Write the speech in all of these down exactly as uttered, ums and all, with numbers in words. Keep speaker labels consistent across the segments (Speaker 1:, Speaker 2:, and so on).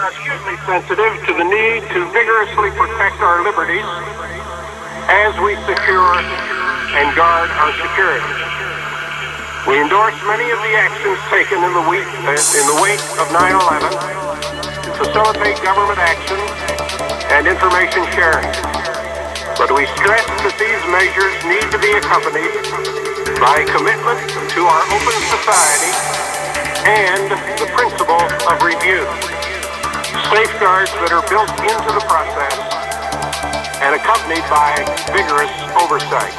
Speaker 1: acutely sensitive to the need to vigorously protect our liberties as we secure and guard our security. We endorse many of the actions taken in the week, in the wake of nine eleven to facilitate government action and information sharing. But we stress that these measures need to be accompanied by commitment to our open society and the principle of review, safeguards that are built into the process and accompanied by vigorous oversight.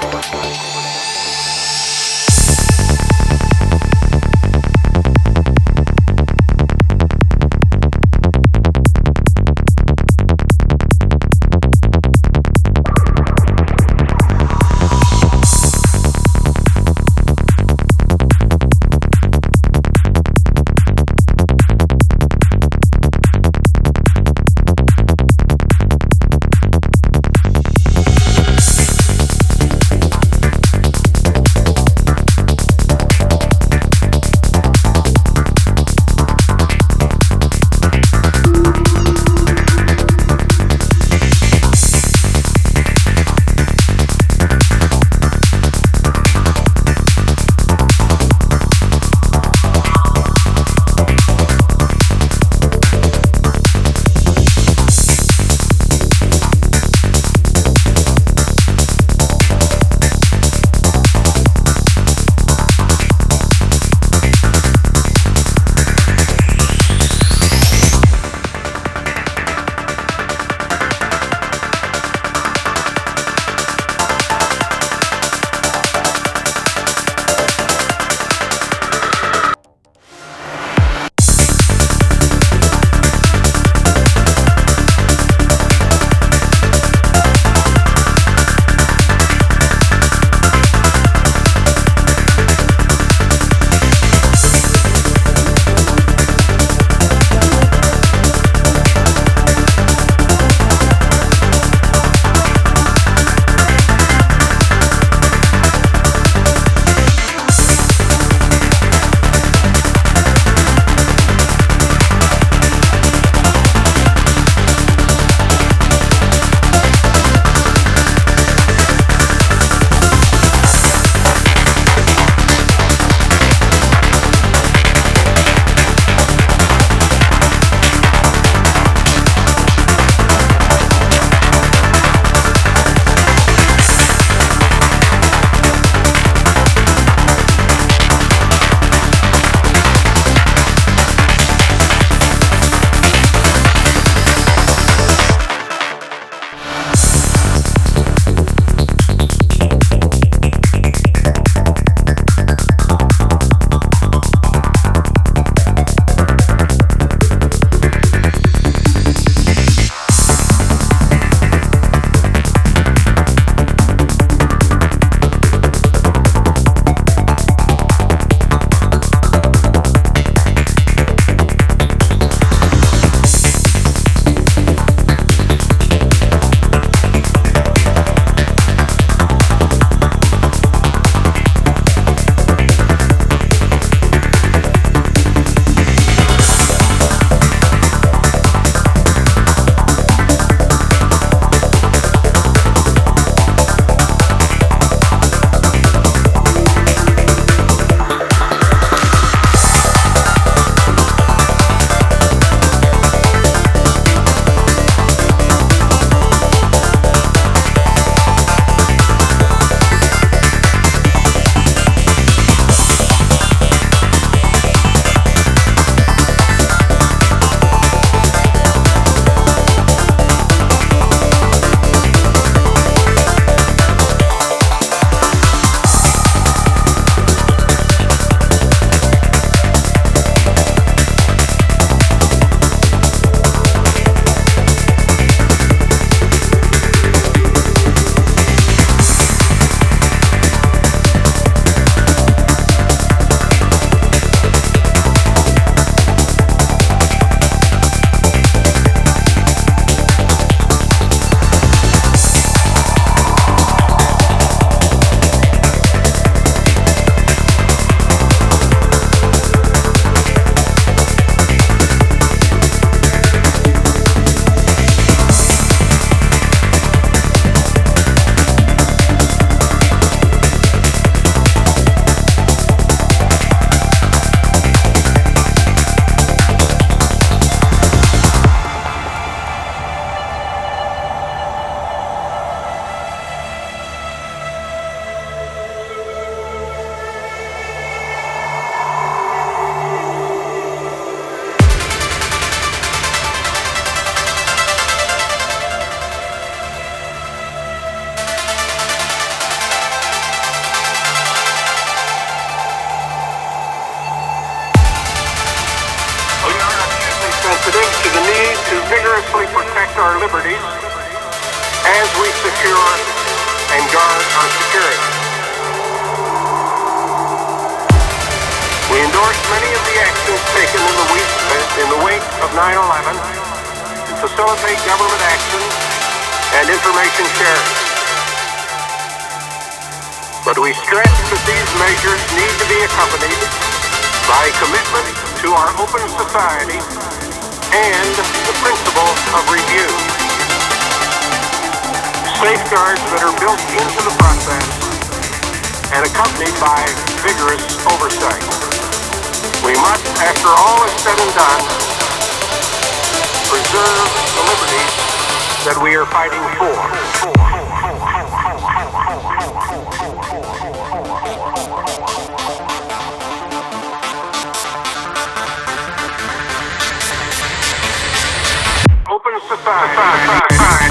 Speaker 1: our liberties as we secure and guard our security. We endorse many of the actions taken in the week, in the wake of nine eleven to facilitate government action and information sharing. But we stress that these measures need to be accompanied by commitment to our open society and the principle of review. Safeguards that are built into the process and accompanied by vigorous oversight. We must, after all is said and done, preserve the liberties that we are fighting for. Open society.